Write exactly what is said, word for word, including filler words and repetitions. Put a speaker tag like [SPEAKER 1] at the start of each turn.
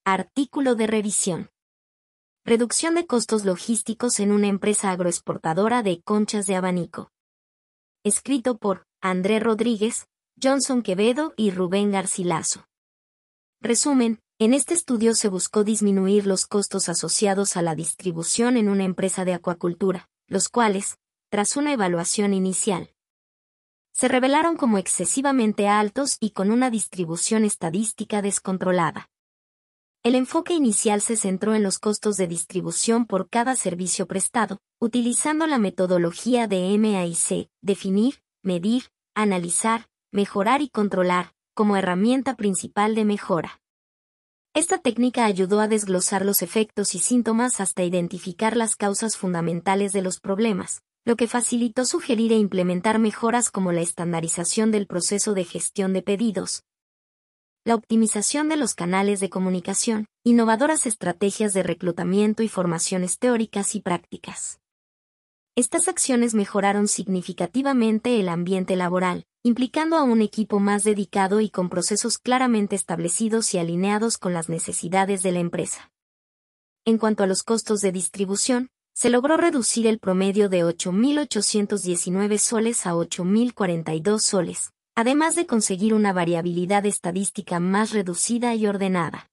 [SPEAKER 1] Artículo de revisión. Reducción de costos logísticos en una empresa agroexportadora de conchas de abanico. Escrito por André Rodríguez, Johnson Quevedo y Rubén Garcilaso. Resumen, en este estudio se buscó disminuir los costos asociados a la distribución en una empresa de acuacultura, los cuales, tras una evaluación inicial, se revelaron como excesivamente altos y con una distribución estadística descontrolada. El enfoque inicial se centró en los costos de distribución por cada servicio prestado, utilizando la metodología de M A I C, definir, medir, analizar, mejorar y controlar, como herramienta principal de mejora. Esta técnica ayudó a desglosar los efectos y síntomas hasta identificar las causas fundamentales de los problemas, lo que facilitó sugerir e implementar mejoras como la estandarización del proceso de gestión de pedidos, la optimización de los canales de comunicación, innovadoras estrategias de reclutamiento y formaciones teóricas y prácticas. Estas acciones mejoraron significativamente el ambiente laboral, implicando a un equipo más dedicado y con procesos claramente establecidos y alineados con las necesidades de la empresa. En cuanto a los costos de distribución, se logró reducir el promedio de ocho mil ochocientos diecinueve soles a ocho mil cuarenta y dos soles, además de conseguir una variabilidad estadística más reducida y ordenada.